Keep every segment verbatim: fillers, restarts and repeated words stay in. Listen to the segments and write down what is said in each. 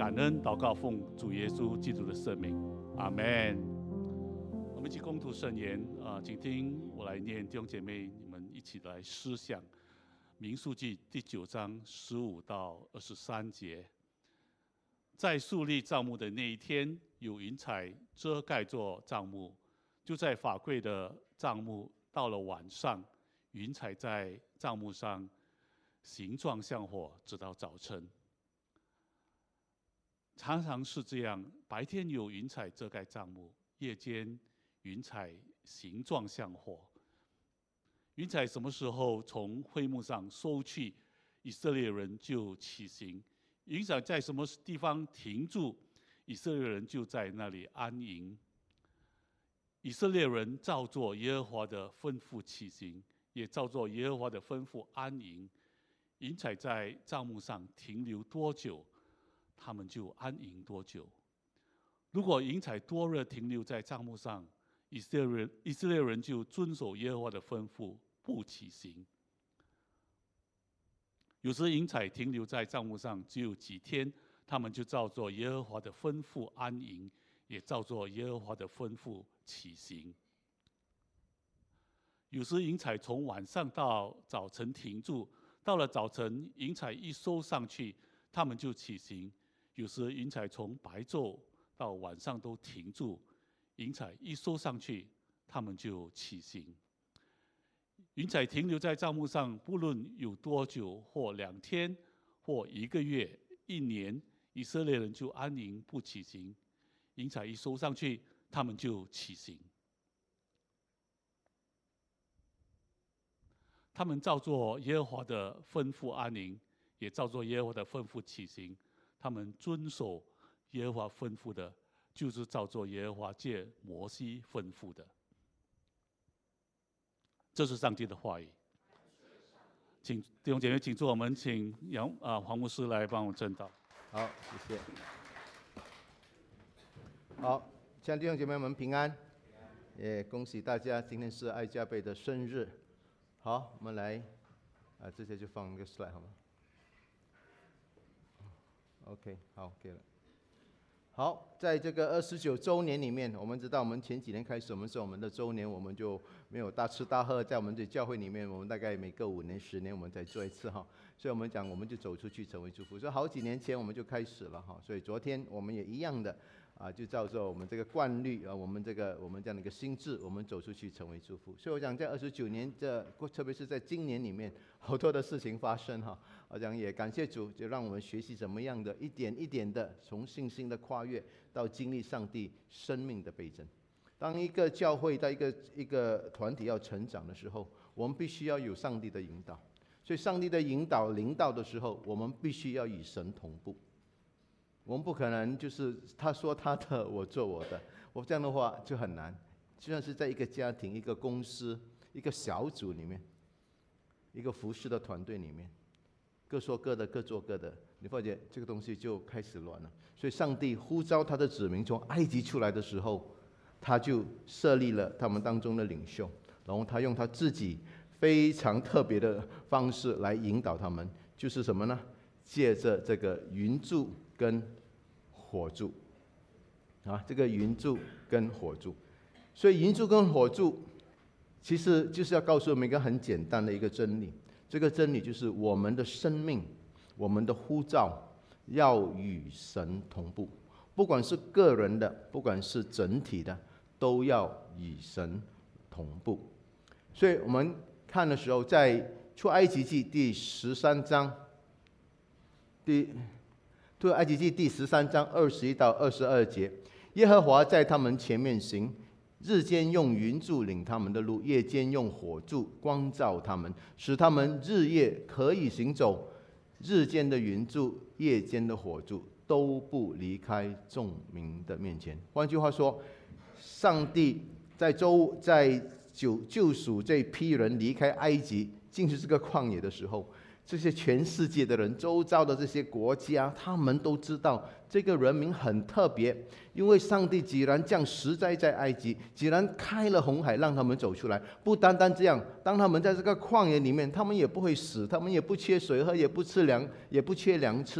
感恩祷告，奉主耶稣基督的圣名，阿门。我们一起共读圣言啊、呃，请听我来念，弟兄姐妹，你们一起来思想民数记第九章十五到二十三节。在树立帐幕的那一天，有云彩遮盖着帐幕，就在法柜的帐幕。到了晚上，云彩在帐幕上形状像火，直到早晨。常常是这样，白天有云彩遮盖帐幕，夜间云彩形状像火。云彩什么时候从会幕上收去，以色列人就起行；云彩在什么地方停住，以色列人就在那里安营。以色列人照做耶和华的吩咐起行，也照做耶和华的吩咐安营。云彩在帐幕上停留多久，他们就安营多久。如果云彩多日停留在帐幕上，以色列人以色列人就遵守耶和华的吩咐，不起行。有时云彩停留在帐幕上只有几天，他们就照做耶和华的吩咐安营，也照做耶和华的吩咐起行。有时云彩从晚上到早晨停住，到了早晨云彩一收上去，他们就起行。有时云彩从白昼到晚上都停住，云彩一收上去，他们就起行。云彩停留在帐幕上，不论有多久，或两天，或一个月、一年，以色列人就安营不起行。云彩一收上去，他们就起行。他们照做耶和华的吩咐安营，也照做耶和华的吩咐起行。他们遵守耶和华吩咐的，就是照做耶和华借摩西吩咐的。这是上帝的话语。请弟兄姐妹，请坐，我们请杨啊黄牧师来帮我证道。 好，谢谢。好，亲爱的弟兄姐妹们平安，也恭喜大家，今天是艾加贝的生日。好，我们来啊，这些就放一个 slide 好吗 ？OK， 好，给了。好，在这个二十九周年里面，我们知道我们前几年开始，我们是我们的周年，我们就没有大吃大喝，在我们的教会里面，我们大概每隔五年、十年我们再做一次哈。所以我们讲，我们就走出去成为祝福。所以好几年前我们就开始了哈。所以昨天我们也一样的啊，就照着我们这个惯例啊，我们这个我们这样的一个心智，我们走出去成为祝福。所以我讲，在二十九年这，特别是在今年里面，好多的事情发生哈。我讲也感谢主，就让我们学习怎么样的一点一点的从信心的跨越到经历上帝生命的倍增。当一个教会到一个一个团体要成长的时候，我们必须要有上帝的引导。所以上帝的引导领导的时候，我们必须要与神同步。我们不可能就是他说他的，我做我的，我这样的话就很难。就算是在一个家庭、一个公司、一个小组里面，一个服侍的团队里面，各说各的，各做各的，你发觉这个东西就开始乱了。所以上帝呼召他的子民从埃及出来的时候，他就设立了他们当中的领袖，然后他用他自己非常特别的方式来引导他们，就是什么呢？借着这个云柱跟火柱啊，这个云柱跟火柱。所以云柱跟火柱其实就是要告诉我们一个很简单的一个真理，这个真理就是我们的生命，我们的呼召要与神同步，不管是个人的，不管是整体的，都要与神同步。所以我们看的时候，在出埃及记第十三章，第出埃及记第十三章二十一到二十二节，耶和华在他们前面行，日间用云柱领他们的路，夜间用火柱光照他们，使他们日夜可以行走。日间的云柱，夜间的火柱，都不离开众民的面前。换句话说，上帝在周在救救赎这批人离开埃及，进入这个旷野的时候，这些全世界的人，周遭的这些国家，他们都知道这个人民很特别，因为上帝既然降十灾在埃及，既然开了红海让他们走出来，不单单这样，当他们在这个旷野里面，他们也不会死，他们也不缺水喝，也不吃粮，也不缺粮吃。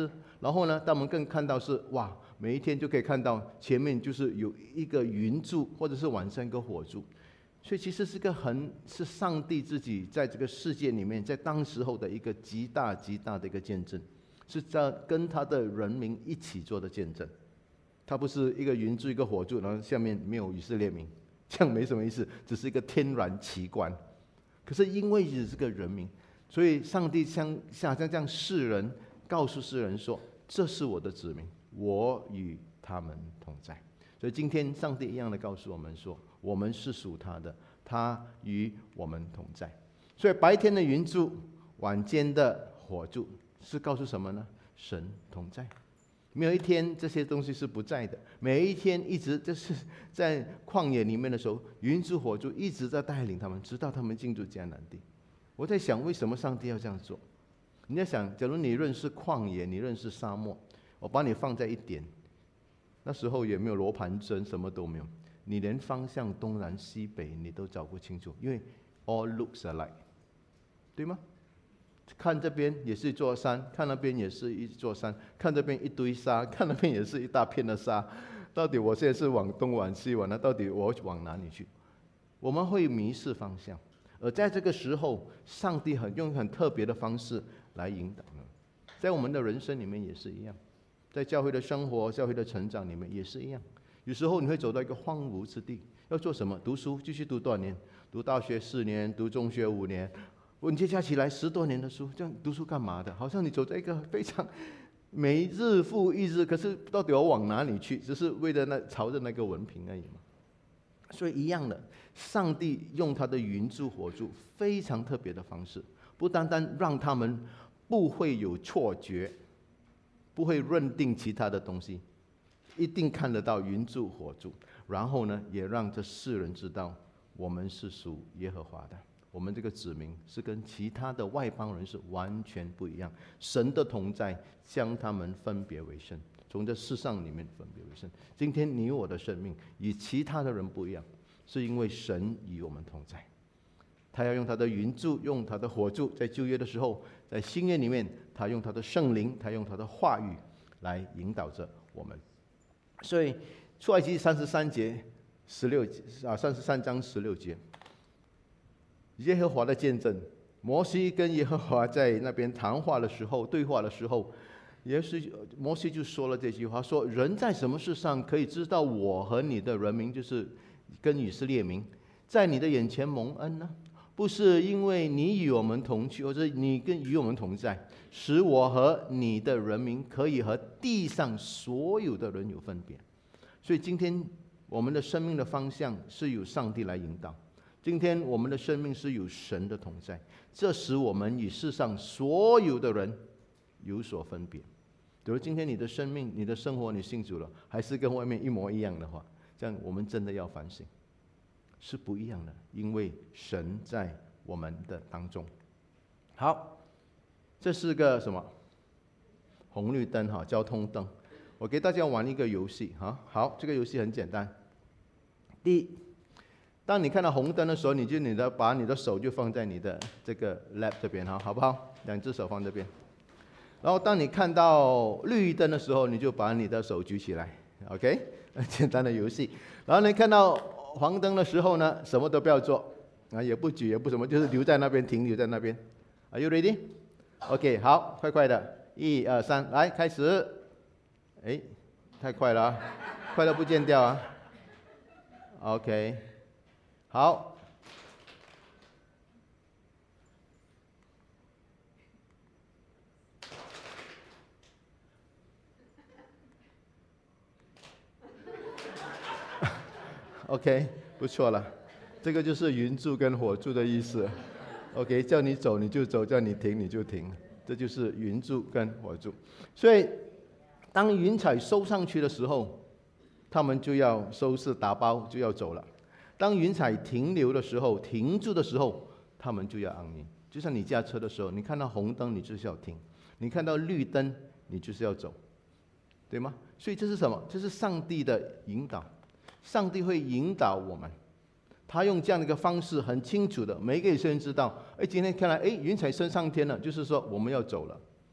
然后呢，当我们更看到是哇，每一天就可以看到前面就是有一个云柱，或者是晚上一个火柱。所以其实是个很是上帝自己在这个世界里面，在当时候的一个极大极大的一个见证，是在跟他的人民一起做的见证。他不是一个云柱一个火柱，然后下面没有以色列民，这样没什么意思，只是一个天然奇观。可是因为只是个人民，所以上帝像像像这样世人告诉世人说：“这是我的子民，我与他们同在。”所以今天上帝一样的告诉我们说，我们是属他的，他与我们同在。所以白天的云柱，晚间的火柱，是告诉什么呢？神同在。没有一天这些东西是不在的。每一天一直就是在旷野里面的时候，云柱火柱一直在带领他们，直到他们进入迦南地。我在想，为什么上帝要这样做？你在想，假如你认识旷野，你认识沙漠，我把你放在一点，那时候也没有罗盘针，什么都没有，你连方向东南西北你都找不清楚，因为 all looks alike， 对吗？看这边也是一座山，看那边也是一座山，看这边一堆沙，看那边也是一大片的沙。到底我现在是往东往西往那？到底我往哪里去？我们会迷失方向。而在这个时候，上帝很用很特别的方式来引导呢。在我们的人生里面也是一样，在教会的生活、教会的成长里面也是一样。有时候你会走到一个荒芜之地，要做什么？读书，继续读多少年？读大学四年，读中学五年。你接加起来十多年的书，这样读书干嘛的？好像你走在一个非常每日复一日，可是到底我往哪里去？只是为了那朝着那个文凭而已嘛。所以一样的，上帝用他的云柱火柱非常特别的方式，不单单让他们不会有错觉，不会认定其他的东西，一定看得到云柱火柱，然后呢，也让这世人知道我们是属耶和华的。我们这个子民是跟其他的外邦人是完全不一样，神的同在将他们分别为圣，从这世上里面分别为圣。今天你我的生命与其他的人不一样，是因为神与我们同在。他要用他的云柱，用他的火柱，在旧约的时候，在新约里面，他用他的圣灵，他用他的话语来引导着我们。所以出埃及三十三节十六啊，三十三章十六节。耶和华的见证，摩西跟耶和华在那边谈话的时候、对话的时候，也是摩西就说了这句话：说人在什么事上可以知道我和你的人民，就是跟以色列民，在你的眼前蒙恩呢？不是因为你与我们同去，或者你跟与我们同在，使我和你的人民可以和地上所有的人有分别。所以今天我们的生命的方向是由上帝来引导。今天我们的生命是有神的同在，这使我们与世上所有的人有所分别。比如今天你的生命、你的生活，你信主了，还是跟外面一模一样的话，这样我们真的要反省，是不一样的，因为神在我们的当中。好，这是个什么？红绿灯哈，交通灯。我给大家玩一个游戏哈。好，这个游戏很简单。第一，当你看到红灯的时候，你就你的把你的手就放在你的这个 lap 这边哈，好不好？两只手放这边。然后当你看到绿灯的时候，你就把你的手举起来 ，OK？ 很简单的游戏。然后你看到黄灯的时候呢，什么都不要做啊，也不举也不什么，就是留在那边，停留在那边。Are you ready? OK， 好，快快的，一二三，来开始。哎，太快了啊，快到不见掉啊。OK。好，OK， 不错了，这个就是云柱跟火柱的意思。OK， 叫你走你就走，叫你停你就停，这就是云柱跟火柱。所以，当云彩收上去的时候，他们就要收拾打包，就要走了。当云彩停留的时候，停住的时候，他们就要安宁。就像你驾车的时候，你看到红灯，你就是要停；你看到绿灯，你就是要走，对吗？所以这是什么？这是上帝的引导。上帝会引导我们，他用这样的一个方式，很清楚的，每一个以色列人知道，哎，今天看来，哎，云彩升上天了，就是说我们要走了。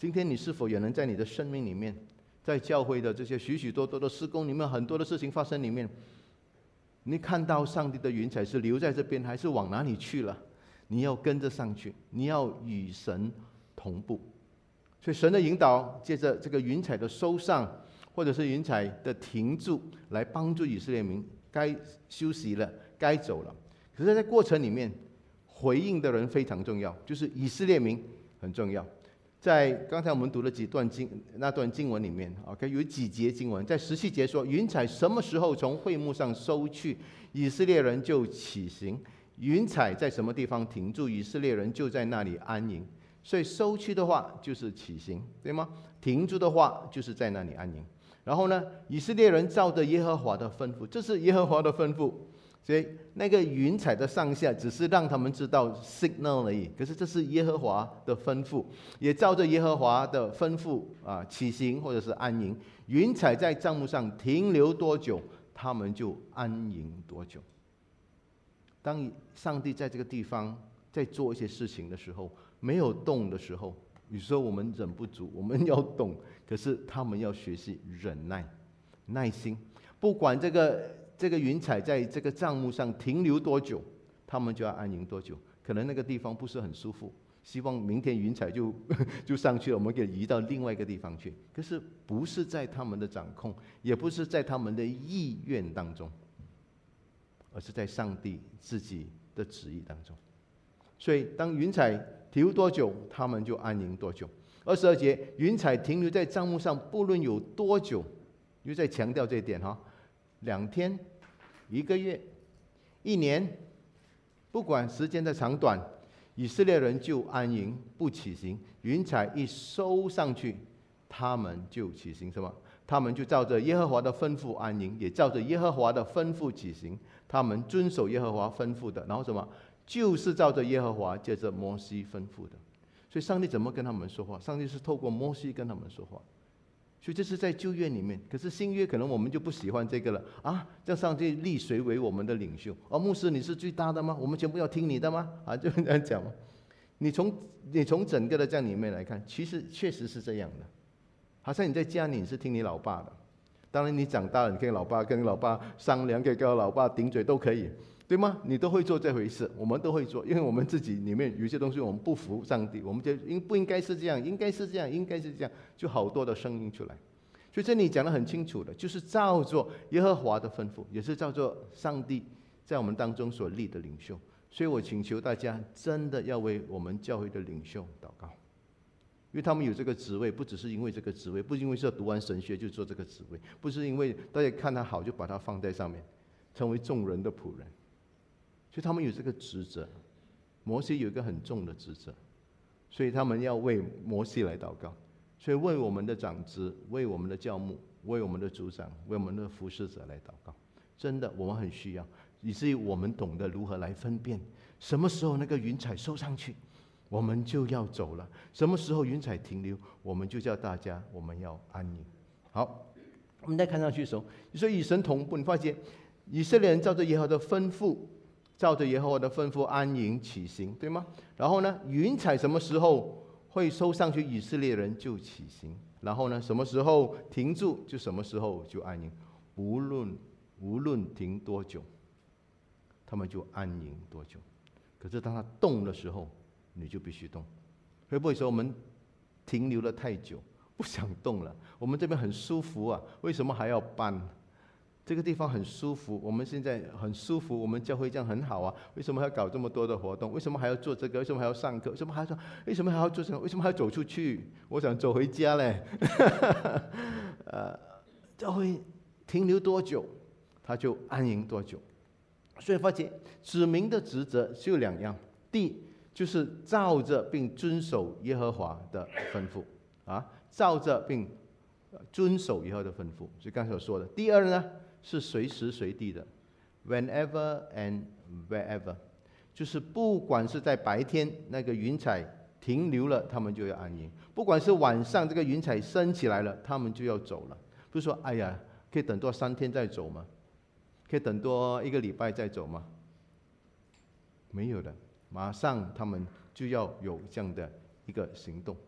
今天你是否也能在你的生命里面，在教会的这些许许多多的事工里面，很多的事情发生里面，你看到上帝的云彩是留在这边，还是往哪里去了？你要跟着上去，你要与神同步。所以神的引导，借着这个云彩的收上，或者是云彩的停住，来帮助以色列民该休息了，该走了。可是，在过程里面，回应的人非常重要，就是以色列民很重要。在刚才我们读了几段经那段经文里面 ，OK， 有几节经文，在十七节说，云彩什么时候从会幕上收去，以色列人就起行；云彩在什么地方停住，以色列人就在那里安营。所以收去的话就是起行，对吗？停住的话就是在那里安营。然后呢，以色列人照着耶和华的吩咐，这是耶和华的吩咐。所以那个云彩的上下只是让他们知道 signal 而已，可是这是耶和华的吩咐，也照着耶和华的吩咐啊起行或者是安营。云彩在帐幕上停留多久，他们就安营多久。当上帝在这个地方在做一些事情的时候，没有动的时候，有时候我们忍不住，我们要动，可是他们要学习忍耐、耐心，不管这个这个云彩在这个帐幕上停留多久，他们就要安营多久。可能那个地方不是很舒服，希望明天云彩就就上去了，我们给移到另外一个地方去。可是不是在他们的掌控，也不是在他们的意愿当中，而是在上帝自己的旨意当中。所以当云彩停留多久，他们就安营多久。二十二节，云彩停留在帐幕上，不论有多久，又在强调这一点哈。两天、一个月、一年，不管时间的长短，以色列人就安营不起行。云彩一收上去，他们就起行，什么？他们就照着耶和华的吩咐安营，也照着耶和华的吩咐起行。他们遵守耶和华吩咐的，然后什么？就是照着耶和华借着摩西吩咐的。所以上帝怎么跟他们说话？上帝是透过摩西跟他们说话。所以这是在旧约里面，可是新约可能我们就不喜欢这个了啊！叫上帝立谁为我们的领袖？哦，牧师你是最大的吗？我们全部要听你的吗？啊，就这样讲。你从你从整个的这样里面来看，其实确实是这样的。好像你在家里你是听你老爸的，当然你长大了，你可以老爸跟老爸商量，可以跟老爸顶嘴都可以。对吗？你都会做这回事，我们都会做，因为我们自己里面有些东西我们不服上帝，我们就应不应该是这样，应该是这样，应该是这样，就好多的声音出来。所以这里讲得很清楚的，就是照做耶和华的吩咐，也是照做上帝在我们当中所立的领袖。所以我请求大家真的要为我们教会的领袖祷告，因为他们有这个职位，不只是因为这个职位，不是因为是读完神学就做这个职位，不是因为大家看他好就把他放在上面，成为众人的仆人。所以他们有这个职责，摩西有一个很重的职责，所以他们要为摩西来祷告，所以为我们的长子、为我们的教牧、为我们的组长、为我们的服侍者来祷告。真的，我们很需要，以至于我们懂得如何来分辨，什么时候那个云彩收上去，我们就要走了；什么时候云彩停留，我们就叫大家我们要安宁。好，我们再看上去的时候，你说与神同步，你发现以色列人照着耶和华的吩咐。照着耶和华的吩咐安营起行，对吗？然后呢，云彩什么时候会收上去，以色列人就起行。然后呢，什么时候停住，就什么时候就安营。无论无论停多久，他们就安营多久。可是当他动的时候，你就必须动。会不会说我们停留了太久，不想动了？我们这边很舒服啊，为什么还要搬？这个地方很舒服，我们现在很舒服，我们教会这样很好啊，为什么还要搞这么多的活动？为什么还要做这个？为什么还要上课？为什么还要说？为什么还要做什么？为什么还要走出去？我想走回家嘞。呃，教会停留多久，他就安营多久。所以发现子民的职责只有两样：第一就是照着并遵守耶和华的吩咐啊，照着并遵守耶和华的吩咐。所以刚才所说的，第二呢？是随时随地的 ，whenever and wherever， 就是不管是在白天那个云彩停留了，他们就要安营；不管是晚上这个云彩升起来了，他们就要走了。不是说哎呀，可以等多三天再走吗？可以等多一个礼拜再走吗？没有的，马上他们就要有这样的一个行动。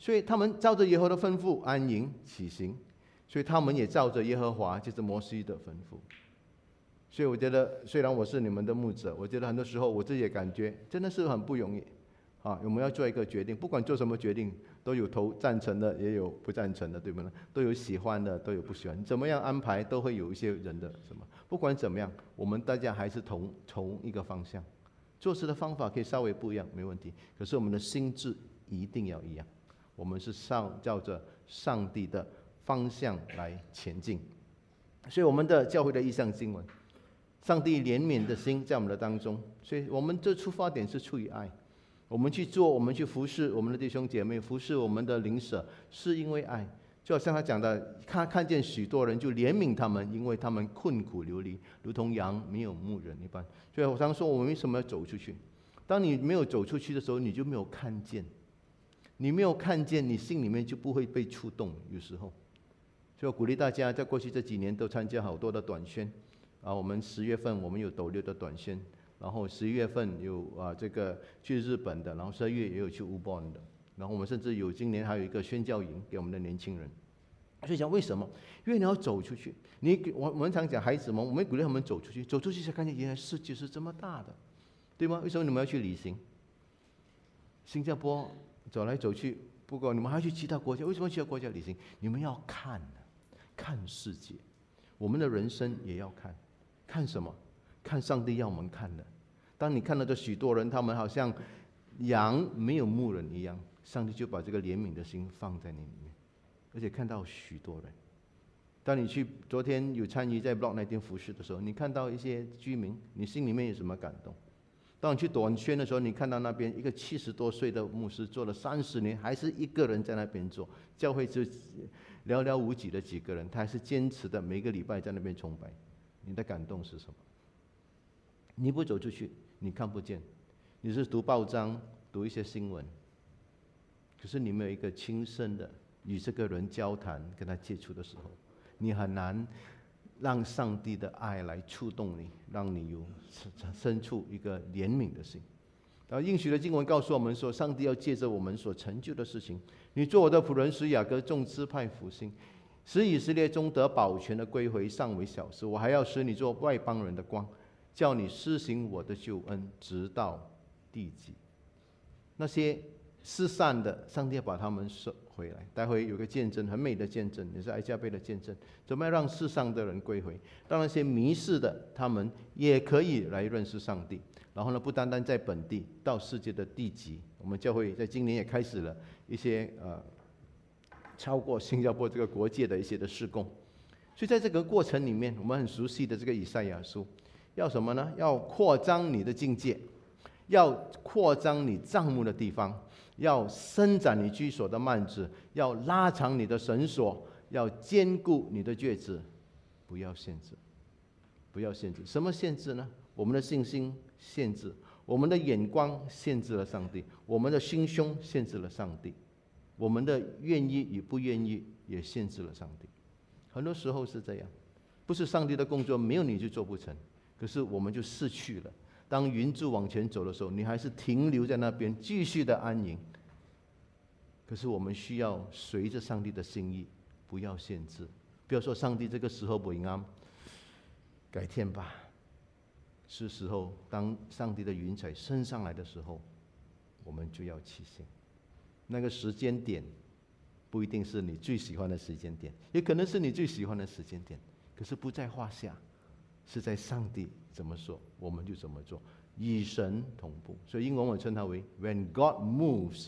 所以他们照着耶和华的吩咐安营起行，所以他们也照着耶和华就是摩西的吩咐。所以我觉得，虽然我是你们的牧者，我觉得很多时候我自己也感觉真的是很不容易啊。我们要做一个决定，不管做什么决定，都有投赞成的，也有不赞成的，对不对？都有喜欢的，都有不喜欢。怎么样安排，都会有一些人的什么。不管怎么样，我们大家还是同同一个方向，做事的方法可以稍微不一样，没问题。可是我们的心智一定要一样，我们是上照着上帝的方向来前进。所以我们的教会的意向经文。上帝怜悯的心在我们的当中，所以我们的出发点是出于爱。我们去做，我们去服侍我们的弟兄姐妹，服侍我们的邻舍，是因为爱。就好像他讲的，他看见许多人就怜悯他们，因为他们困苦流离，如同羊没有牧人一般。所以我常说，我们为什么要走出去？当你没有走出去的时候，你就没有看见，你没有看见，你心里面就不会被触动。有时候，所以我鼓励大家，在过去这几年都参加好多的短宣。啊，我们十月份我们有斗六的短宣，然后十一月份有啊这个去日本的，然后十二月也有去乌邦的，然后我们甚至有今年还有一个宣教营给我们的年轻人。所以讲为什么？因为你要走出去。你我我们常讲孩子们，我们鼓励他们走出去，走出去才看见原来世界是这么大的，对吗？为什么你们要去旅行？新加坡走来走去，不过你们还要去其他国家，为什么其他国家旅行？你们要看看世界，我们的人生也要看。看什么？看上帝要我们看的。当你看到这许多人，他们好像羊没有牧人一样，上帝就把这个怜悯的心放在你里面，而且看到许多人。当你去昨天有参与在 Block 那天服侍的时候，你看到一些居民，你心里面有什么感动？当你去短宣的时候，你看到那边一个七十多岁的牧师做了三十年，还是一个人在那边做，教会只寥寥无几的几个人，他还是坚持的每个礼拜在那边崇拜。你的感动是什么？你不走出去，你看不见。你是读报章，读一些新闻，可是你没有一个亲身的与这个人交谈、跟他接触的时候，你很难让上帝的爱来触动你，让你有生出一个怜悯的心。然后应许的经文告诉我们说，上帝要借着我们所成就的事情，你做我的仆人，使雅各众支派复兴。使以色列中得保全的归回尚为小事，我还要使你做外邦人的光，叫你施行我的救恩，直到地极。那些失散的，上帝要把他们收回来。待会有个见证，很美的见证，也是哀加倍的见证。怎么样让世上的人归回？让那些迷失的，他们也可以来认识上帝。然后呢，不单单在本地，到世界的地极。我们教会在今年也开始了一些呃。超过新加坡这个国界的一些的事工，所以在这个过程里面，我们很熟悉的这个以赛亚书，要什么呢？要扩张你的境界，要扩张你帐幕的地方，要伸展你居所的幔子，要拉长你的绳索，要坚固你的橛子，不要限制，不要限制。什么限制呢？我们的信心限制，我们的眼光限制了上帝，我们的心胸限制了上帝。我们的愿意与不愿意也限制了上帝。很多时候是这样，不是上帝的工作没有你就做不成，可是我们就失去了。当云柱往前走的时候，你还是停留在那边继续的安营。可是我们需要随着上帝的心意，不要限制。不要说上帝这个时候不应安，改天吧。是时候，当上帝的云彩升上来的时候，我们就要起行。那个时间点不一定是你最喜欢的时间点，也可能是你最喜欢的时间点，可是不在话下，是在上帝怎么说我们就怎么做，与神同步。所以英文我称它为 When God moves,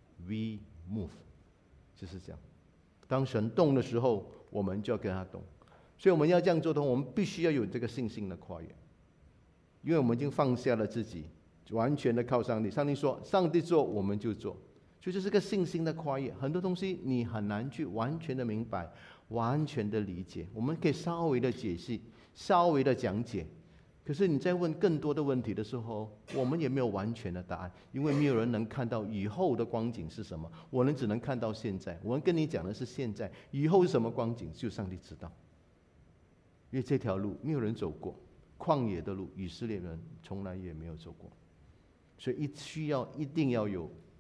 we move， 就是这样。当神动的时候，我们就要跟他动。所以我们要这样做的话，我们必须要有这个信心的跨越，因为我们已经放下了自己，完全的靠上帝。上帝说上帝做我们就做，所以这是个信心的跨越。很多东西你很难去完全的明白，完全的理解，我们可以稍微的解析，稍微的讲解，可是你在问更多的问题的时候，我们也没有完全的答案，因为没有人能看到以后的光景是什么，我们只能看到现在。我们跟你讲的是现在，以后是什么光景，就上帝知道。因为这条路没有人走过，旷野的路，以色列人从来也没有走过，所以一需要一定要有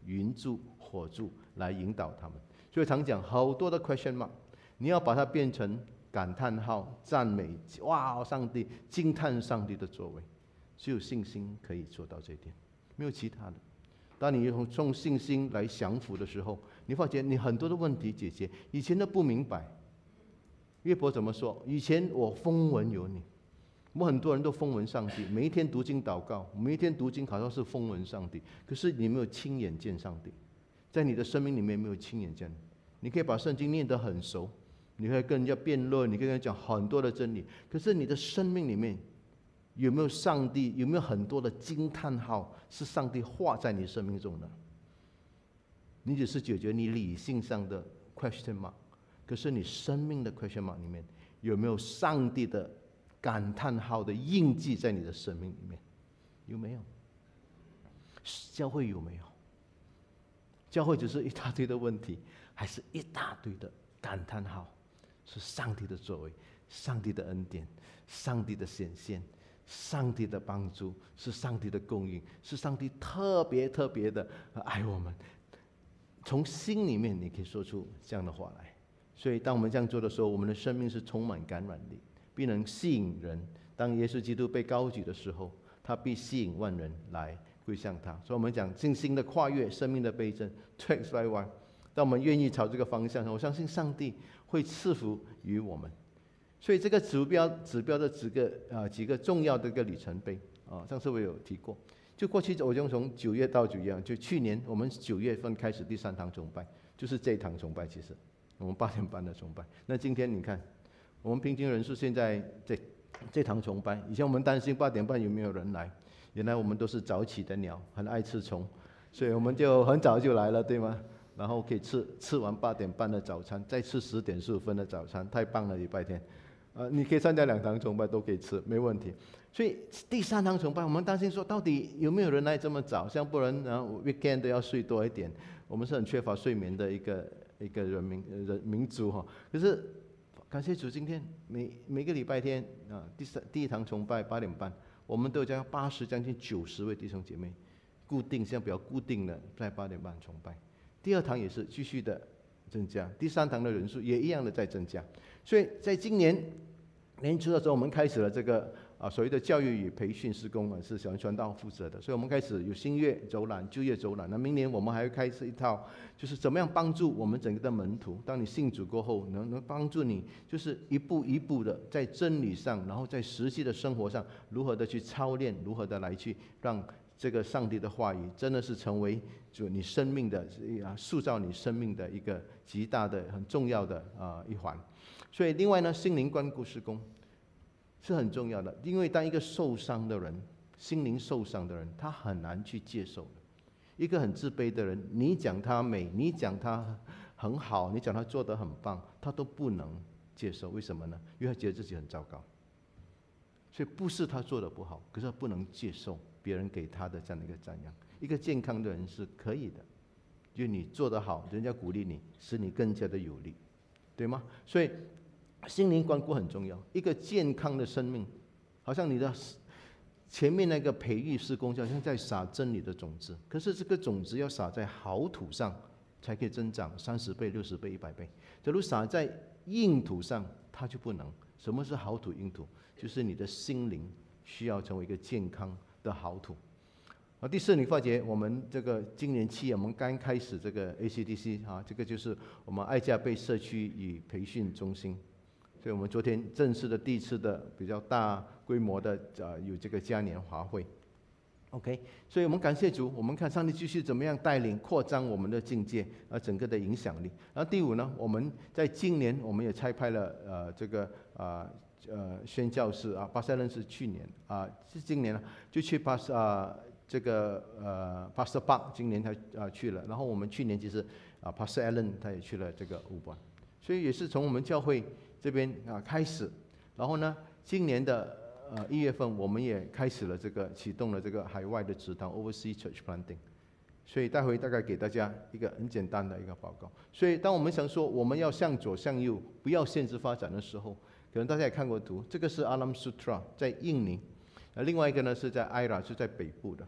云柱、火柱来引导他们。所以常讲好多的 question mark， 你要把它变成感叹号、赞美，哇，上帝，惊叹上帝的作为，只有信心可以做到这一点，没有其他的。当你用用信心来降服的时候，你发觉你很多的问题解决，以前都不明白。约伯怎么说？以前我风闻有你，我们很多人都风闻上帝，每一天读经祷告，每一天读经好像是风闻上帝，可是你没有亲眼见上帝，在你的生命里面没有亲眼见。你可以把圣经念得很熟，你可以跟人家辩论，你可以跟人家讲很多的真理，可是你的生命里面有没有上帝？有没有很多的惊叹号是上帝画在你生命中的？你只是解决你理性上的 question mark， 可是你生命的 question mark 里面有没有上帝的感叹号的印记在你的生命里面？有没有？教会有没有？教会只是一大堆的问题，还是一大堆的感叹号？是上帝的作为，上帝的恩典，上帝的显现，上帝的帮助，是上帝的供应，是上帝特别特别的爱我们。从心里面你可以说出这样的话来。所以当我们这样做的时候，我们的生命是充满感染力，必能吸引人。当耶稣基督被高举的时候，他必吸引万人来归向他。所以我们讲信心的跨越，生命的倍增 ，Tracks by one。当我们愿意朝这个方向，我相信上帝会赐福于我们。所以这个指标指标的几个啊几个重要的一个里程碑啊，上次我有提过。就过去我就从九月到九月，就去年我们九月份开始第三堂崇拜，就是这一堂崇拜，其实我们八点半的崇拜。那今天你看，我们平均人数现在这这堂崇拜，以前我们担心八点半有没有人来，原来我们都是早起的鸟，很爱吃虫，所以我们就很早就来了，对吗？然后可以吃吃完八点半的早餐，再吃十点十五分的早餐，太棒了！礼拜天，呃，你可以参加两堂崇拜都可以吃，没问题。所以第三堂崇拜，我们担心说，到底有没有人来这么早？像不然，然后 weekend 都要睡多一点。我们是很缺乏睡眠的一个一个人民人民族哈。可是感谢主，今天每每个礼拜天啊，第三第一堂崇拜八点半，我们都有将八十将近九十位弟兄姐妹固定，现在比较固定的在八点半崇拜。第二堂也是继续的增加，第三堂的人数也一样的在增加。所以在今年年初的时候，我们开始了这个啊所谓的教育与培训事工啊，是小人传道负责的。所以我们开始有新月走览、就业走览。那明年我们还会开始一套，就是怎么样帮助我们整个的门徒，当你信主过后，能能帮助你，就是一步一步的在真理上，然后在实际的生活上，如何的去操练，如何的来去让这个上帝的话语真的是成为就你生命的啊，塑造你生命的一个极大的很重要的啊一环。所以另外呢，心灵关顾事工是很重要的，因为当一个受伤的人，心灵受伤的人，他很难去接受的。一个很自卑的人，你讲他美，你讲他很好，你讲他做得很棒，他都不能接受。为什么呢？因为他觉得自己很糟糕。所以不是他做得不好，可是他不能接受别人给他的这样的一个赞扬。一个健康的人是可以的，就你做得好，人家鼓励你，使你更加的有力，对吗？所以心灵关顾很重要。一个健康的生命，好像你的前面那个培育事工，好像在撒真理的种子，可是这个种子要撒在好土上，才可以增长三十倍、六十倍、一百倍。假如撒在硬土上，它就不能。什么是好土、硬土？就是你的心灵需要成为一个健康的好土。啊，第四，你发觉我们这个今年七月，我们刚开始这个 A C D C 啊，这个就是我们爱家贝社区与培训中心。所以我们昨天正式的第一次的比较大规模的呃有这个嘉年华会。OK， 所以我们感谢主，我们看上帝继续怎么样带领扩张我们的境界，呃，整个的影响力。然后第五呢，我们在今年我们也差派了呃这个啊呃宣教士啊，巴塞伦是去年啊，是今年呢就去巴塞啊这个呃巴塞巴，今年他啊去了。然后我们去年其实啊巴塞伦他也去了这个乌班，所以也是从我们教会这边啊开始。然后呢，今年的呃一月份我们也开始了这个启动了这个海外的职堂 Overseas Church Planting， 所以待会大概给大家一个很简单的一个报告。所以当我们想说我们要向左向右，不要限制发展的时候，可能大家也看过图，这个是 Alam Sutra 在印尼，呃另外一个呢是在 Ira 是在北部的。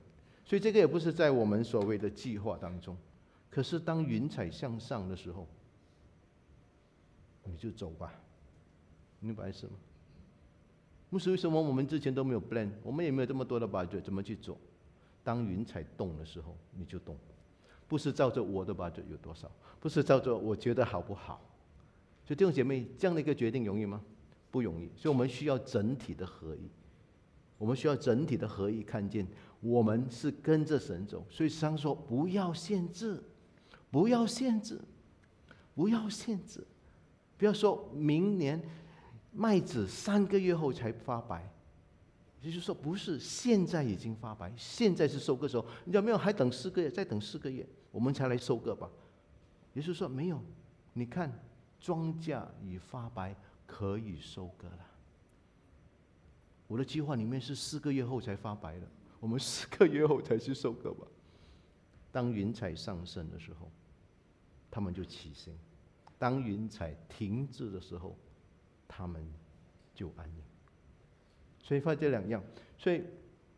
所以这个也不是在我们所谓的计划当中。可是当云彩向上的时候，你就走吧，明白是吗？不是为什么我们之前都没有 plan， 我们也没有这么多的 budget， 怎么去做？当云彩动的时候，你就动，不是照着我的 budget 有多少，不是照着我觉得好不好。所以弟兄姐妹，这样的一个决定容易吗？不容易。所以我们需要整体的合一，我们需要整体的合一，看见我们是跟着神走。所以上说不要限制，不要限制，不要限制，不要说明年麦子三个月后才发白。也就是说，不是现在已经发白，现在是收割时候。你讲没有？还等四个月，再等四个月，我们才来收割吧。也就是说，没有。你看，庄稼已发白，可以收割了。我的计划里面是四个月后才发白的，我们四个月后才去收割吧。当云彩上升的时候，他们就起行；当云彩停滞的时候，他们就安宁。所以发这两样，所以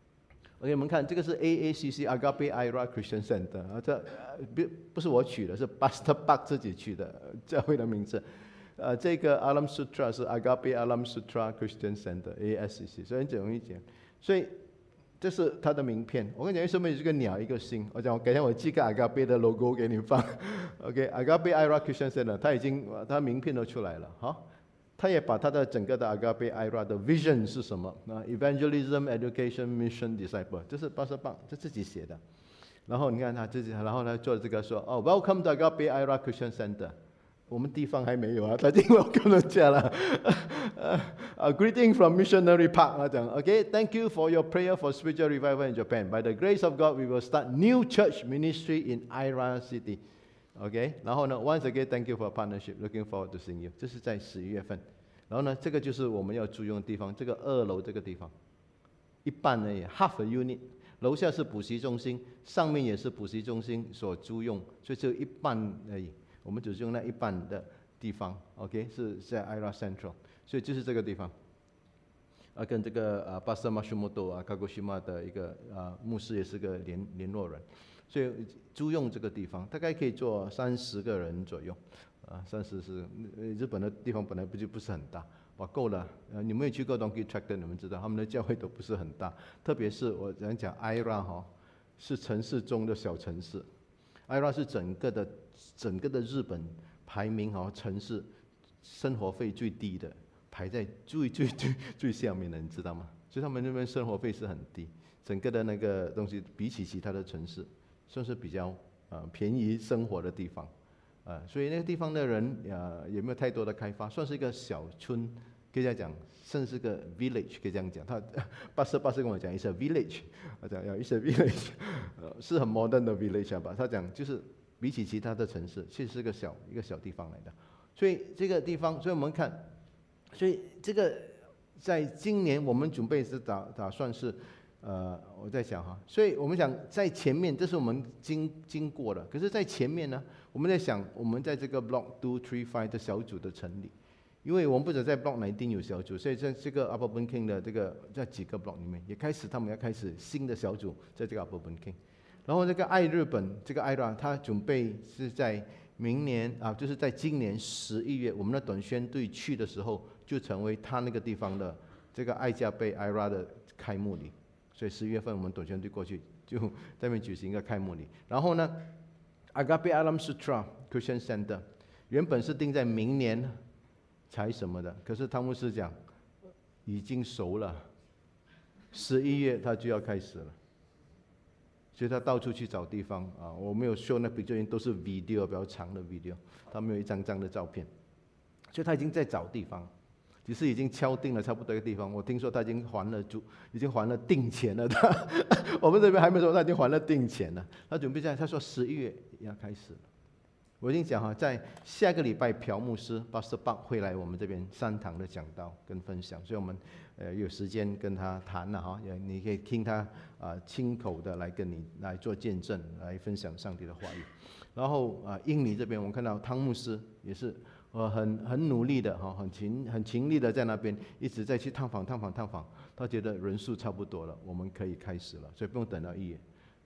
OK， 我们看这个是 A A C C Agape Ira Christian Center 啊，这不不是我取的，是 Pastor Park 自己取的教会的名字。呃，这个 Alam Sutra 是 Agape Alam Sutra Christian Center A S C C， 所以很容易讲。所以这是它的名片。我跟你讲，上面有一个鸟，一个心。我讲，我改天我寄个 Agape 的 logo 给你放。OK，Agape Ira Christian Center， 它已经它名片都出来了，好。他也把他的整个的 Agape Ira 的 vision 是什么？那 Evangelism, Education, Mission, Disciple， 这是Pastor Park这自己写的。然后你看他自己，然后他做这个说，哦 ，Welcome to Agape Ira Christian Center。我们地方还没有啊，他已经 welcome 人家了。uh, Greeting from Missionary Park， 他讲 ，OK，Thank you for your prayer for spiritual revival in Japan. By the grace of God, we will start new church ministry in Ira City. OK， 然后呢 ，Once again, thank you for partnership. Looking forward to seeing you. 这是在十一月份。然后呢，这个就是我们要租用的地方，这个二楼这个地方，一半而已 ，half a unit。楼下是补习中心，上面也是补习中心所租用，所以只有一半而已。我们只用那一半的地方 ，OK， 是在 Ira Central， 所以就是这个地方。啊，跟这个啊巴萨马苏莫多啊卡古西马的一个啊牧师也是个联联络人。所以租用这个地方大概可以坐三十个人左右，啊，三十是日本的地方本来不就不是很大，哇，够了。呃，你们也去过 Donkey Track 的，你们知道他们的教会都不是很大，特别是我讲讲 Ira 哈，是城市中的小城市 ，Ira 是整个的整个的日本排名哈城市生活费最低的，排在最最最最下面的，你知道吗？所以他们那边生活费是很低，整个的那个东西比起其他的城市。算是比较呃便宜生活的地方，呃，所以那个地方的人呃也没有太多的开发，算是一个小村，可以这样讲，甚至是个 village 可以这样讲。他巴士巴士跟我讲，是 village， 他讲要是 village， 呃，是很 modern 的 village 吧。他讲就是比起其他的城市，其实是个小一个小地方来的。所以这个地方，所以我们看，所以这个在今年我们准备是打打算是。呃，我在想哈，所以我们想在前面，这是我们经经过的。可是，在前面呢，我们在想，我们在这个 Block Two Three Five 的小组的成立，因为我们不止在 Block 十九有小组，所以在这个 Upper Boon King 的这个在几个 Block 里面，也开始他们要开始新的小组，在这个 Upper Boon King。然后这个爱日本，这个 Ira， 他准备是在明年啊，就是在今年十一月，我们的短宣队去的时候，就成为他那个地方的这个爱加贝 Ira 的开幕礼。所以十一月份我们短宣队过去，就在那边举行一个开幕礼。然后呢 ，Agape Alam Sutra Christian Center 原本是定在明年才什么的，可是汤牧师讲已经熟了，十一月他就要开始了，所以他到处去找地方啊。我没有 show 那 picture， 都是 video 比较长的 video， 他没有一张张的照片，所以他已经在找地方。只是已经敲定了差不多一个地方，我听说他已经还了租，已经还了定钱了。他我们这边还没说，他已经还了定钱了。他准备在，他说十一月要开始了。我已经讲哈，在下个礼拜朴牧师 Pastor Park 会来我们这边三堂的讲道跟分享，所以我们呃有时间跟他谈了哈，你可以听他啊、呃、亲口的来跟你来做见证，来分享上帝的话语。然后啊、呃、印尼这边我们看到汤牧师也是。呃，很很努力的哈，很勤很勤力的在那边一直在去探访探访探访，他觉得人数差不多了，我们可以开始了，所以不用等到一月，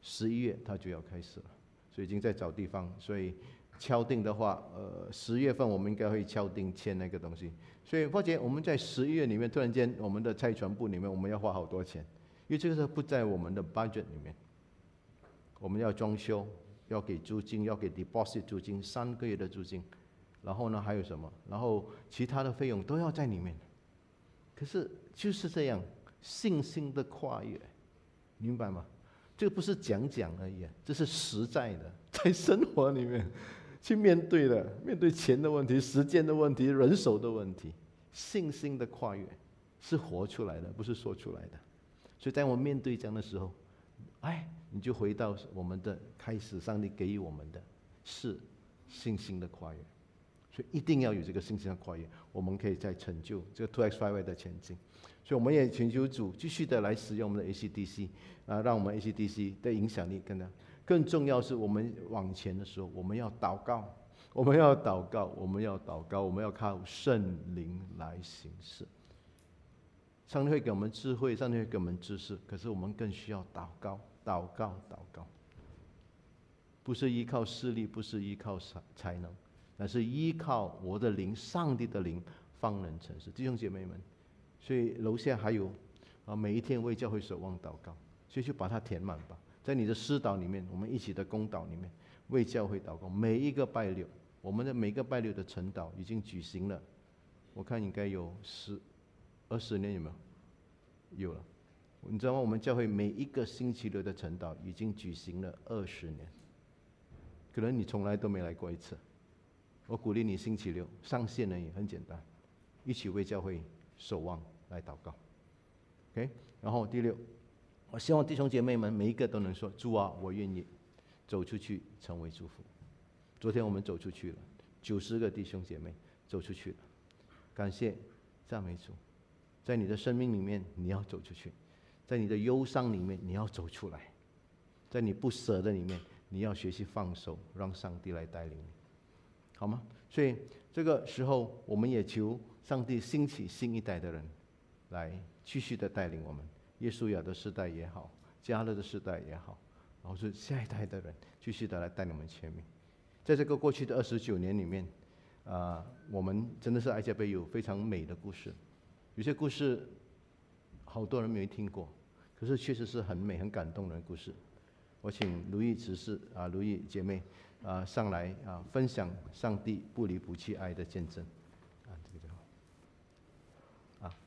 十一月它就要开始了，所以已经在找地方，所以敲定的话，呃，十月份我们应该会敲定签那个东西。所以或者我们在十一月里面突然间我们的拆船部里面我们要花好多钱，因为这个是不在我们的 budget 里面。我们要装修，要给租金，要给 deposit 租金，三个月的租金，然后呢还有什么？然后其他的费用都要在里面。可是就是这样，信心的跨越，明白吗？这个不是讲讲而已，这是实在的，在生活里面去面对的，面对钱的问题、时间的问题、人手的问题，信心的跨越是活出来的，不是说出来的。所以在我面对这样的时候，哎。你就回到我们的开始，上帝给予我们的是信心的跨越，所以一定要有这个信心的跨越，我们可以再成就这个 two X five Y 的前进。所以我们也请求主继续的来使用我们的 A C D C 啊，让我们 A C D C 的影响力更大。更重要是我们往前的时候，我们要祷告，我们要祷告，我们要祷告，我们要靠圣灵来行事。上帝会给我们智慧，上帝会给我们知识，可是我们更需要祷告。祷告，祷告，不是依靠势力，不是依靠才能，乃是依靠我的灵，上帝的灵，方能成事。弟兄姐妹们，所以楼下还有啊，每一天为教会守望祷告，所以就把它填满吧。在你的私祷里面，我们一起的公祷里面，为教会祷告。每一个拜六，我们的每个拜六的晨祷已经举行了，我看应该有十二十年，有没有？有了。你知道吗？我们教会每一个星期六的晨祷已经举行了二十年，可能你从来都没来过一次。我鼓励你星期六上线而已，很简单，一起为教会守望来祷告。OK， 然后第六，我希望弟兄姐妹们每一个都能说：主啊，我愿意走出去成为祝福。昨天我们走出去了，九十个弟兄姐妹走出去了，感谢赞美主。在你的生命里面，你要走出去。在你的忧伤里面，你要走出来；在你不舍的里面，你要学习放手，让上帝来带领你，好吗？所以这个时候，我们也求上帝兴起新一代的人，来继续的带领我们。耶稣亚的时代也好，加勒的时代也好，然后是下一代的人，继续的来带领我们前面。在这个过去的二十九年里面，啊、呃，我们真的是爱加杯有非常美的故事，有些故事好多人没有听过。可是确实是很美、很感动的故事。我请卢毅执事啊，卢毅姐妹啊上来啊，分享上帝不离不弃爱的见证。啊，这个就好。啊，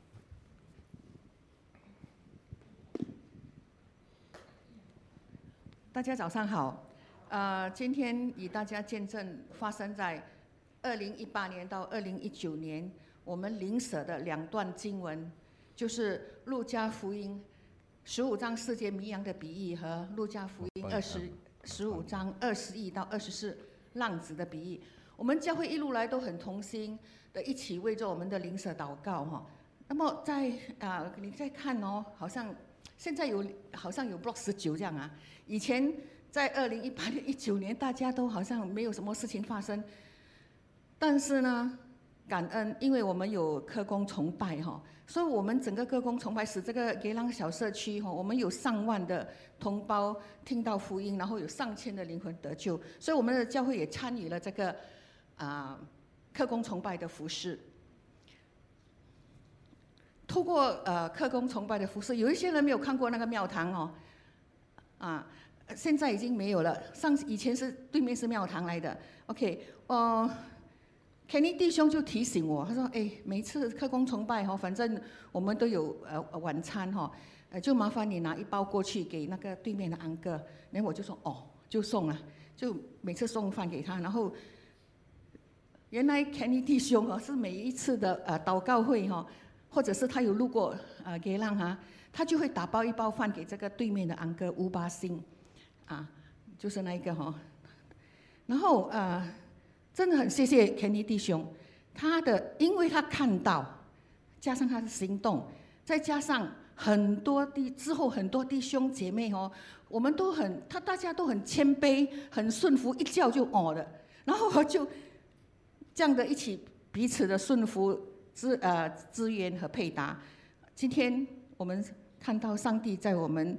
大家早上好。呃，今天与大家见证发生在二零一八年到二零一九年，我们灵舍的两段经文，就是路加福音十五章世界迷羊的比喻和路加福音二十十五章二十亿到二十四浪子的比喻。我们教会一路来都很同心的一起为着我们的灵舍祷告哈。那么在啊、呃，你再看哦，好像现在有好像有 block 十九这样啊。以前在二零一八年、一九年，大家都好像没有什么事情发生，但是呢，感恩，因为我们有科工崇拜哈。所以我们整个科工崇拜使这个给朗小社区哈，我们有上万的同胞听到福音，然后有上千的灵魂得救，所以我们的教会也参与了这个啊科工崇拜的服事。透过呃科工崇拜的服事，有一些人没有看过那个庙堂哦，啊，现在已经没有了。上以前是对面是庙堂来的 ，OK， 呃。Kenny 弟兄就提醒我，他说：“哎，每次科工崇拜哈，反正我们都有呃晚餐哈，呃就麻烦你拿一包过去给那个对面的安哥。”然后我就说：“哦，就送了，就每次送饭给他。”然后原来 Kenny 弟兄哦是每一次的呃祷告会哈，或者是他有路过呃给浪哈，他就会打包一包饭给这个对面的安哥乌巴星，啊，就是那一个哈，然后呃。真的很谢谢 Kenny 弟兄，他的，因为他看到，加上他的行动，再加上很多弟之后很多弟兄姐妹哦，我们都很他大家都很谦卑，很顺服，一叫就哦的，然后就这样的一起彼此的顺服支呃支援和配搭。今天我们看到上帝在我们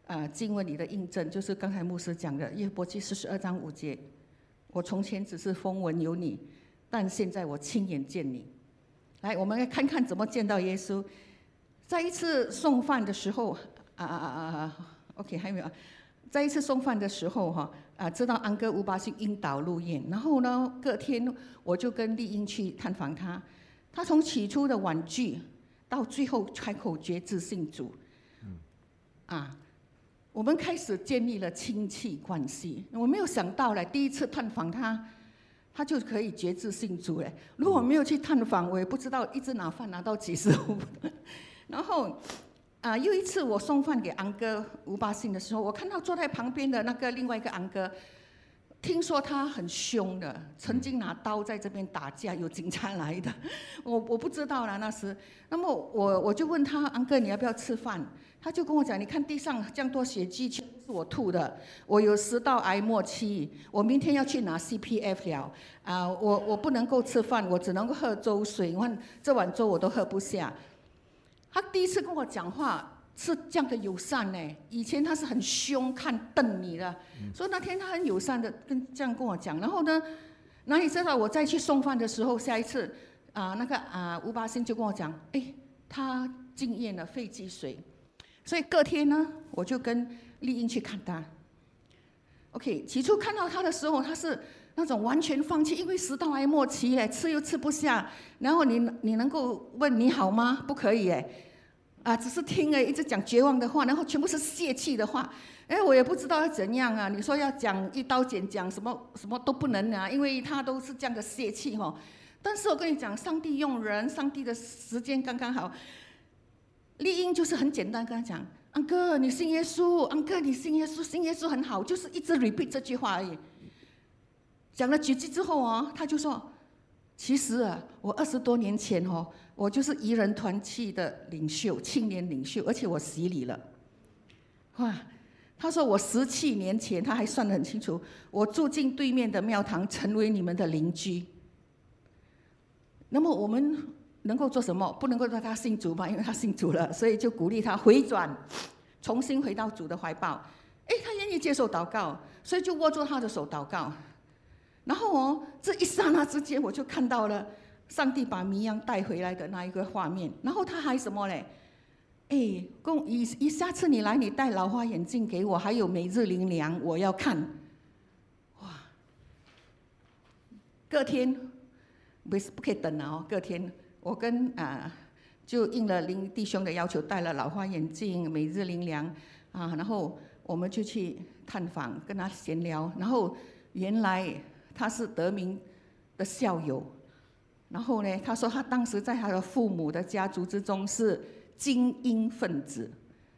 呃经文里的印证，就是刚才牧师讲的约伯记四十二章五节，我从前只是风闻有你，但现在我亲眼见你。来，我们来看看怎么见到耶稣。在一次送饭的时候，啊啊啊啊 ，OK 还没有。在一次送饭的时候，哈啊，知道安哥吴巴信晕倒入院，然后呢，隔天我就跟丽英去探访他。他从起初的婉拒，到最后开口决志信主，嗯，啊，我们开始建立了亲戚关系。我没有想到嘞，第一次探访他，他就可以决志信主嘞。如果我没有去探访，我也不知道一直拿饭拿到几十五。然后。啊，又一次我送饭给安哥吴巴信的时候，我看到坐在旁边的那个另外一个安哥，听说他很凶的，曾经拿刀在这边打架，有警察来的，我我不知道啦那时。那么我我就问他，安哥你要不要吃饭？他就跟我讲，你看地上这样多血迹，全是我吐的，我有食道癌末期，我明天要去拿 C P F 了，啊，我我不能够吃饭，我只能够喝粥水，你看这碗粥我都喝不下。他第一次跟我讲话是这样的友善呢，以前他是很凶，看瞪你的，嗯、所以那天他很友善的跟这样跟我讲。然后呢，哪里知道我再去送饭的时候，下一次啊、呃、那个啊吴巴信就跟我讲，哎，他经验了肺积水，所以隔天呢，我就跟丽英去看他。OK， 起初看到他的时候，他是那种完全放弃，因为食道癌末期嘞，吃又吃不下，然后你你能够问你好吗？不可以哎。啊，只是听了一直讲绝望的话，然后全部是泄气的话，哎，我也不知道要怎样啊。你说要讲一刀剪，讲什么什么都不能啊，因为他都是这样的泄气哈。但是我跟你讲，上帝用人，上帝的时间刚刚好。丽英就是很简单跟他讲，安哥你信耶稣，安哥你信耶稣，信耶稣很好，就是一直 repeat 这句话而已。讲了几句之后哦，他就说，其实啊，我二十多年前哦。我就是宜人团契的领袖，青年领袖，而且我洗礼了。哇！他说我十七年前，他还算得很清楚，我住进对面的庙堂，成为你们的邻居。那么我们能够做什么？不能够让他信主嘛，因为他信主了，所以就鼓励他回转，重新回到主的怀抱。哎，他愿意接受祷告，所以就握住他的手祷告。然后哦，这一刹那之间，我就看到了。上帝把弥央带回来的那一个画面，然后他还什么嘞？哎，公一一下次你来，你带老花眼镜给我，还有每日灵粮，我要看。哇！隔天不是不可以等了哦，隔天我跟啊、呃、就应了林弟兄的要求，带了老花眼镜、每日灵粮啊，然后我们就去探访，跟他闲聊，然后原来他是德明的校友。然后呢，他说他当时在他的父母的家族之中是精英分子。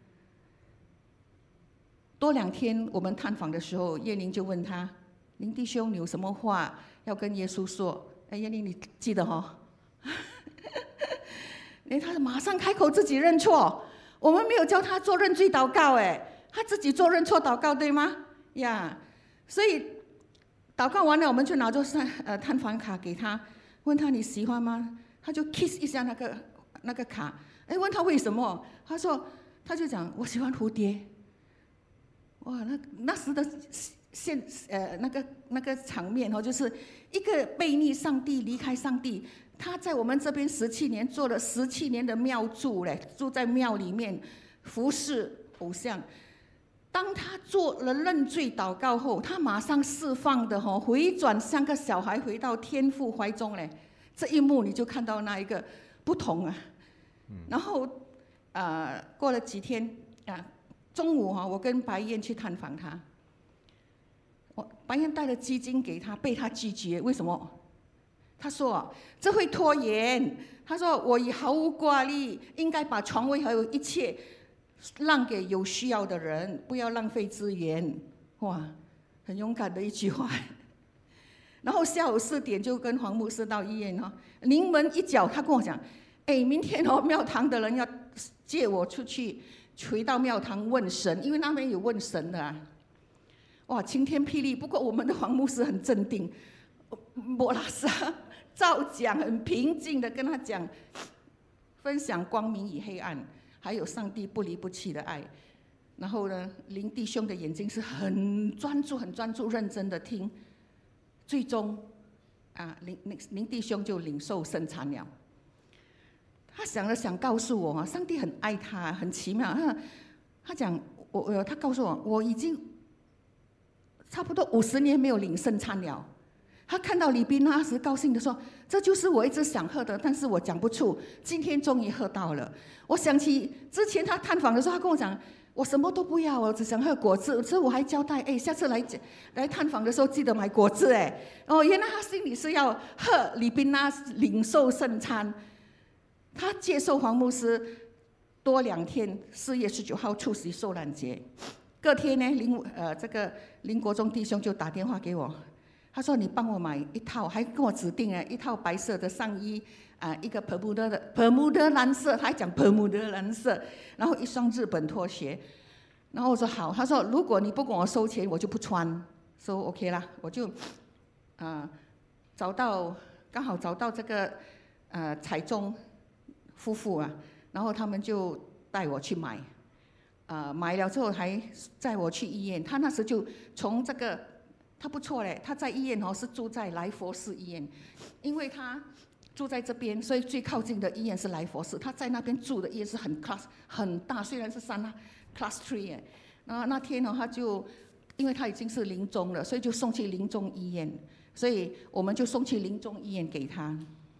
多两天我们探访的时候，叶玲就问他：“林弟兄，你有什么话要跟耶稣说？”哎，叶玲，你记得哈、哦？哎，他马上开口自己认错。我们没有教他做认罪祷告，哎，他自己做认错祷告，对吗？呀，所以祷告完了，我们就拿着探呃探访卡给他。问他你喜欢吗？他就 kiss 一下那个那个卡，哎，问他为什么？他说，他就讲我喜欢蝴蝶。哇，那那时的现呃那个那个场面哦，就是一个背逆上帝、离开上帝。他在我们这边十七年做了十七年的庙祝嘞，住在庙里面服侍偶像。当他做了认罪祷告后，他马上释放的吼，回转像个小孩回到天父怀中嘞。这一幕你就看到那一个不同啊。嗯、然后，呃，过了几天啊，中午哈、啊，我跟白燕去探访他。我白燕带了基金给他，被他拒绝，为什么？他说这会拖延。他说我已毫无挂虑，应该把床位还有一切。让给有需要的人，不要浪费资源。哇，很勇敢的一句话。然后下午四点就跟黄牧师到医院哦，临门一脚，他跟我讲：“哎，明天哦，庙堂的人要借我出去，回到庙堂问神，因为那边有问神的啊。”哇，晴天霹雳！不过我们的黄牧师很镇定，摩拉萨照讲，很平静的跟他讲，分享光明与黑暗。还有上帝不离不弃的爱， 然后呢，林弟兄的眼睛是很专注、很专注、认真的听。最终，啊，林林林弟兄就领受圣餐了。他想了想，告诉我啊，上帝很爱他，很奇妙。他他讲我我他告诉我，我已经差不多五十年没有领圣餐了。他看到李斌那时高兴的说：“这就是我一直想喝的，但是我讲不出，今天终于喝到了。”我想起之前他探访的时候，他跟我讲：“我什么都不要，我只想喝果汁。”所以我还交代：“哎，下次来来探访的时候记得买果汁。”哎，哦，原来他心里是要喝李斌那领受圣餐。他接受黄牧师多两天，四月十九号出席受难节。隔天呢，林呃这个林国忠弟兄就打电话给我。他说：“你帮我买一套，还跟我指定了一套白色的上衣，啊、呃，一个 Bermuda 的 Bermuda 蓝色，他还讲 Bermuda 蓝色，然后一双日本拖鞋。然后我说好，他说如果你不跟我收钱，我就不穿，说 OK 啦，我就，啊、呃，找到刚好找到这个呃彩中夫妇啊，然后他们就带我去买，啊、呃，买了之后还载我去医院，他那时就从这个。”他不错嘞，他在医院哦是住在来佛士医院，因为他住在这边，所以最靠近的医院是来佛士。他在那边住的医院是很 class 很大，虽然是三 class three 哎。然后那天呢，他就因为他已经是临终了，所以就送去临终医院，所以我们就送去临终医院给他。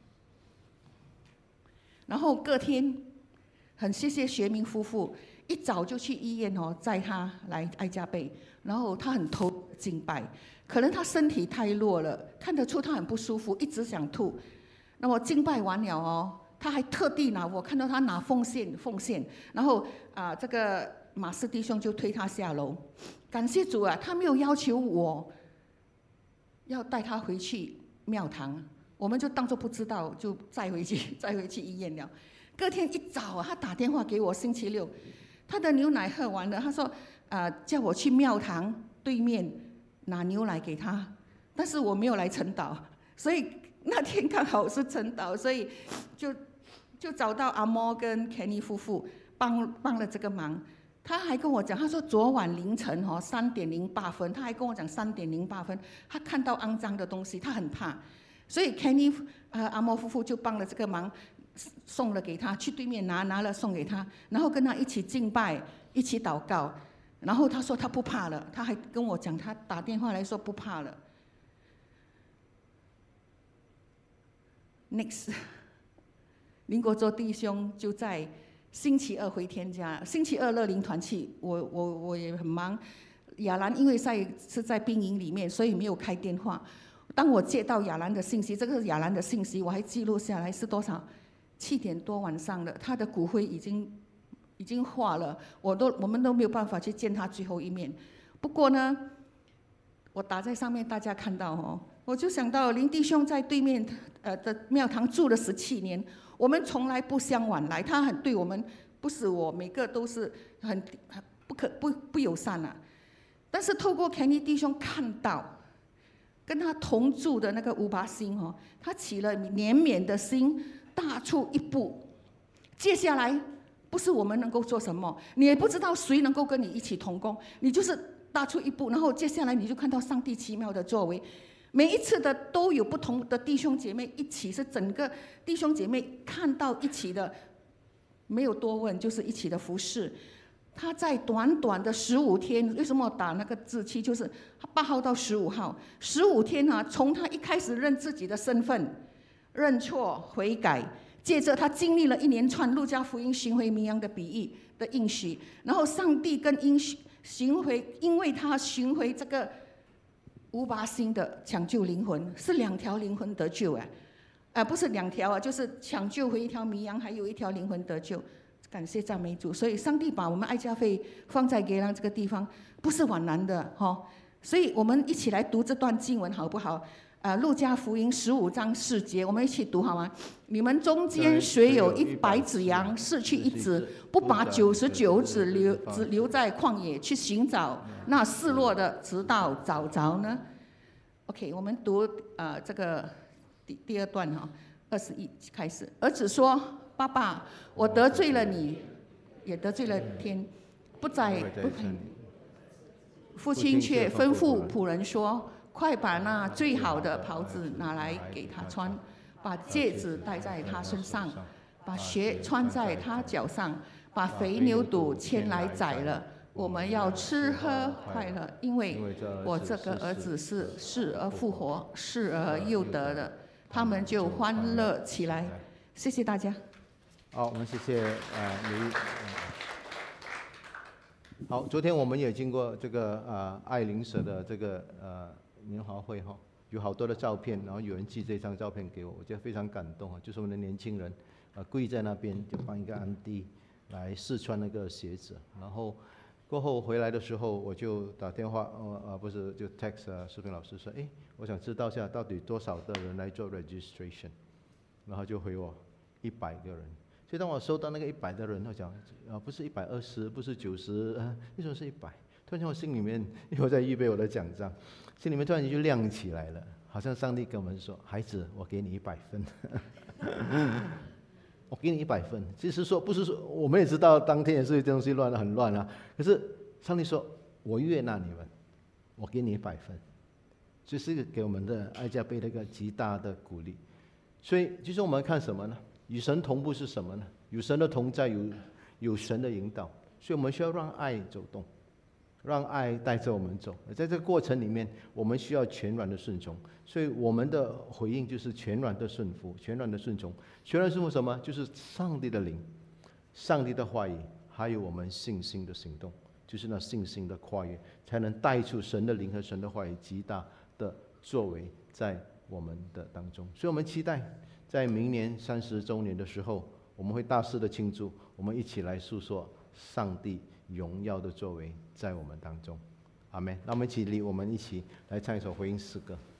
然后隔天，很谢谢学明夫妇，一早就去医院哦载他来爱家贝。然后他很投敬拜，可能他身体太弱了，看得出他很不舒服，一直想吐。那么敬拜完了哦，他还特地拿我看到他拿奉献奉献，然后啊、呃，这个马斯弟兄就推他下楼。感谢主啊，他没有要求我要带他回去庙堂，我们就当作不知道，就载回去载回去医院了。隔天一早啊，他打电话给我，星期六，他的牛奶喝完了，他说。啊、呃，叫我去庙堂对面拿牛奶给他，但是我没有来晨祷，所以那天刚好是晨祷，所以就就找到阿莫跟 Kenny 夫妇帮帮了这个忙。他还跟我讲，他说昨晚凌晨哦三点零八分，他还跟我讲三点零八分，他看到肮脏的东西，他很怕，所以 Kenny 呃阿莫夫妇就帮了这个忙，送了给他，去对面拿拿了送给他，然后跟他一起敬拜，一起祷告。然后他说他不怕了，他还跟我讲，他打电话来说不怕了。Next， 林国洲弟兄就在星期二回天家，星期二乐龄团去，我我我也很忙。亚兰因为在是在兵营里面，所以没有开电话。当我接到亚兰的信息，这个是亚兰的信息，我还记录下来是多少？七点多晚上了，他的骨灰已经。已经化了，我都我们都没有办法去见他最后一面。不过呢，我打在上面，大家看到哦，我就想到林弟兄在对面呃的庙堂住了十七年，我们从来不相往来，他很对我们，不是我每个都是很不可不不友善啊。但是透过 Kenny 弟兄看到，跟他同住的那个乌巴星哦，他起了怜悯的心，大出一步，接下来。不是我们能够做什么，你也不知道谁能够跟你一起同工，你就是踏出一步，然后接下来你就看到上帝奇妙的作为。每一次的都有不同的弟兄姐妹一起，是整个弟兄姐妹看到一起的，没有多问，就是一起的服侍。他在短短的十五天，为什么打那个日期？就是八号到十五号，十五天啊，从他一开始认自己的身份，认错悔改。接着他经历了一连串路加福音巡回绵羊的比喻的应许，然后上帝跟应许巡回，因为他巡回这个乌巴星的抢救灵魂，是两条灵魂得救啊，啊不是两条啊，就是抢救回一条绵羊，还有一条灵魂得救，感谢赞美主。所以上帝把我们爱家会放在给让这个地方，不是枉然的哈、哦。所以我们一起来读这段经文好不好？啊，路加福音十五章四节，我们一起读好吗？你们中间谁有一百只羊，失去一只，不把九十九只留只留在旷野去寻找那失落的，直到找着呢 ？OK， 我们读啊、呃、这个第第二段哈，二十一开始。儿子说：“爸爸，我得罪了你，也得罪了天。 不在在不这里。 父亲却吩咐仆人说：“快把那最好的袍子拿来给他穿，把戒指戴在他身上，把鞋穿在他脚上，把肥牛肚牵来宰了。我们要吃喝快乐，因为我这个儿子是死而复活，失而又得的。”他们就欢乐起来。谢谢大家。 好，我们谢谢呃刘。好，昨天我们也经过这个呃爱邻舍的这个呃年华会哈，有好多的照片，然后有人寄这张照片给我，我觉得非常感动啊，就是我们的年轻人，呃跪在那边就帮一个安迪来试穿那个鞋子，然后过后回来的时候我就打电话，呃呃不是就 text 啊视频老师说，哎，我想知道一下到底多少的人来做 registration， 然后就回我一百个人。所以当我收到那个一百的人，我讲啊，不是一百二十，不是九十，呃，为什么是一百？突然间我心里面，因为我在预备我的奖章，心里面突然间就亮起来了，好像上帝跟我们说：“孩子，我给你一百分，我给你一百分。”其实说不是说，我们也知道当天也是东西乱得很乱啊。可是上帝说：“我悦纳你们，我给你一百分。”这是一个给我们的爱加倍的一个极大的鼓励。所以，其实我们看什么呢？与神同步是什么呢？有神的同在，有有神的引导，所以我们需要让爱走动，让爱带着我们走。在这个过程里面，我们需要全然的顺从，所以我们的回应就是全然的顺服，全然的顺从。全然顺服什么？就是上帝的灵、上帝的话语，还有我们信心的行动，就是那信心的跨越，才能带出神的灵和神的话语极大的作为在我们的当中。所以我们期待在明年三十周年的时候，我们会大肆的庆祝，我们一起来诉说上帝荣耀的作为在我们当中。阿们。那我们一起立，我们一起来唱一首回应诗歌。